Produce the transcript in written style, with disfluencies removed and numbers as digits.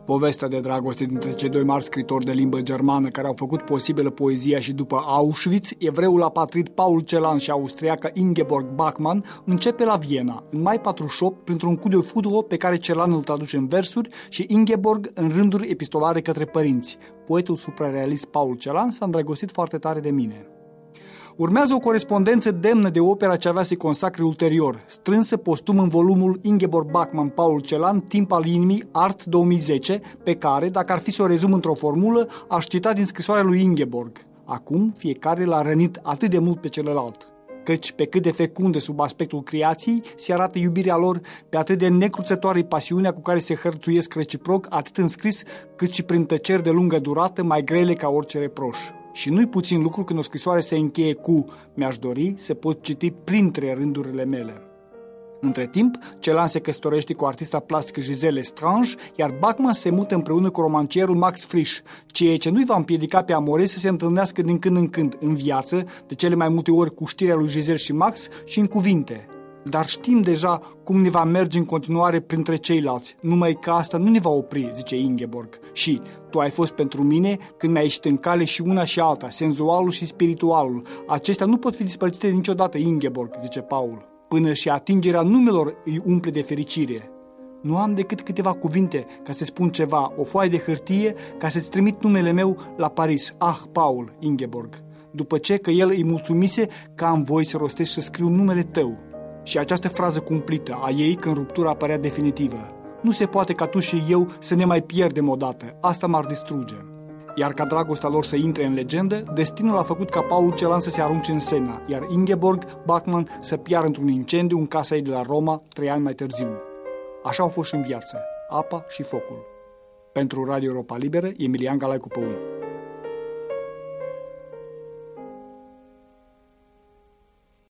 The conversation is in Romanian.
Povestea de dragoste dintre cei doi mari scriitori de limbă germană care au făcut posibilă poezia și după Auschwitz, evreul apatrid Paul Celan și austriaca Ingeborg Bachmann, începe la Viena, în mai 48, printr-un coup de foudre pe care Celan îl traduce în versuri și Ingeborg în rânduri epistolare către părinți. Poetul suprarealist Paul Celan s-a îndrăgostit foarte tare de mine. Urmează o corespondență demnă de opera ce avea să-i consacre ulterior, strânsă postum în volumul Ingeborg Bachmann Paul Celan, Timp al inimii, Art 2010, pe care, dacă ar fi să o rezum într-o formulă, aș cita din scrisoarea lui Ingeborg. Acum, fiecare l-a rănit atât de mult pe celălalt, căci pe cât de fecunde sub aspectul creației se arată iubirea lor, pe atât de necruțătoare pasiunea cu care se hărțuiesc reciproc, atât în scris, cât și prin tăceri de lungă durată, mai grele ca orice reproș. Și nu-i puțin lucru când o scrisoare se încheie cu "mi-aș dori să pot citi printre rândurile mele". Între timp, Celan se căsătorește cu artista plastică Giselle Estrange, iar Bachmann se mută împreună cu romancierul Max Frisch, ceea ce nu-i va împiedica pe amorezi să se întâlnească din când în când în viață, de cele mai multe ori cu știrea lui Giselle și Max și în cuvinte. Dar știm deja cum ne va merge în continuare printre ceilalți, numai că asta nu ne va opri, zice Ingeborg. Și tu ai fost pentru mine când mi-ai ieșit în cale și una și alta, senzualul și spiritualul. Acestea nu pot fi dispărțite niciodată, Ingeborg, zice Paul. Până și atingerea numelor îi umple de fericire. Nu am decât câteva cuvinte ca să spun ceva, o foaie de hârtie ca să-ți trimit numele meu la Paris. Ah, Paul, Ingeborg. După ce că el îi mulțumise că am voie să rostesc și să scriu numele tău. Și această frază cumplită a ei când ruptura apărea definitivă. Nu se poate ca tu și eu să ne mai pierdem odată, asta m-ar distruge. Iar ca dragostea lor să intre în legendă, destinul a făcut ca Paul Celan să se arunce în Sena, iar Ingeborg Bachmann să piară într-un incendiu în casa ei de la Roma 3 ani mai târziu. Așa au fost și în viață, apa și focul. Pentru Radio Europa Liberă, Emilian Galaicu Păun.